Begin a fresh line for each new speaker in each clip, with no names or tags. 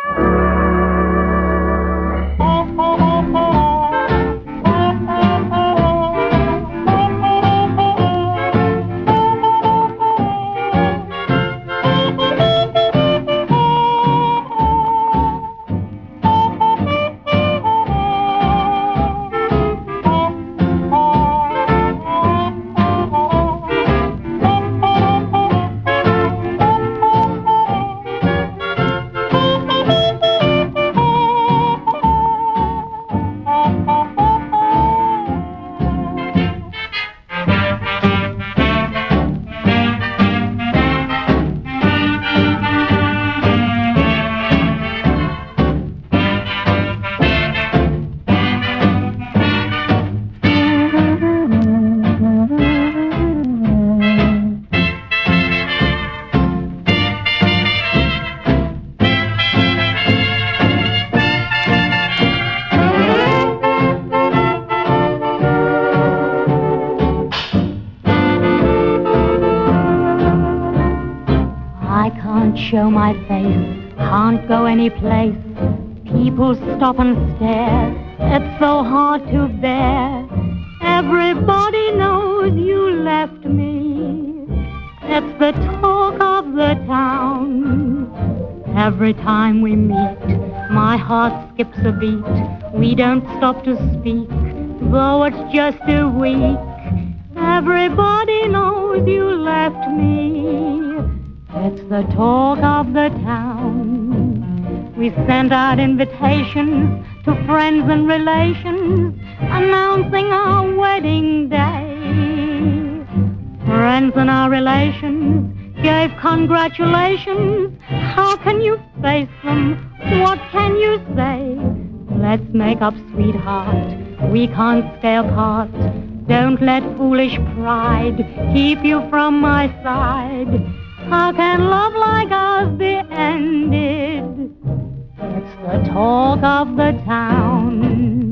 Show my face, can't go any place. People stop and stare, it's so hard to bear. Everybody knows you left me. It's the talk of the town. Every time we meet, my heart skips a beat. We don't stop to speak, though it's just a week. Everybody knows you left me. It's the talk of the town. We send out invitations to friends and relations, announcing our wedding day. Friends and our relations gave congratulations. How can you face them? What can you say? Let's make up, sweetheart. We can't stay apart. Don't let foolish pride keep you from my side. How can love like ours be ended? It's the talk of the town.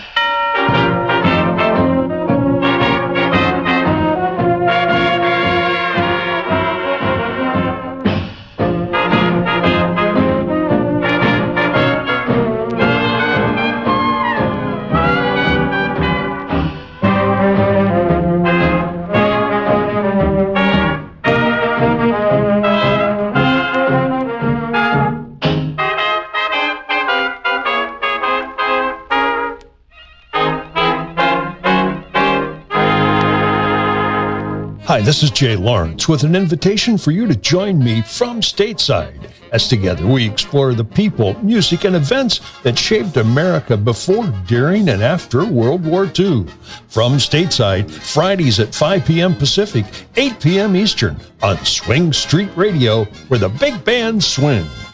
Hi, this is Jay Lawrence with an invitation for you to join me from Stateside, as together we explore the people, music, and events that shaped America before, during, and after World War II. From Stateside, Fridays at 5 p.m. Pacific, 8 p.m. Eastern, on Swing Street Radio, where the big band swing.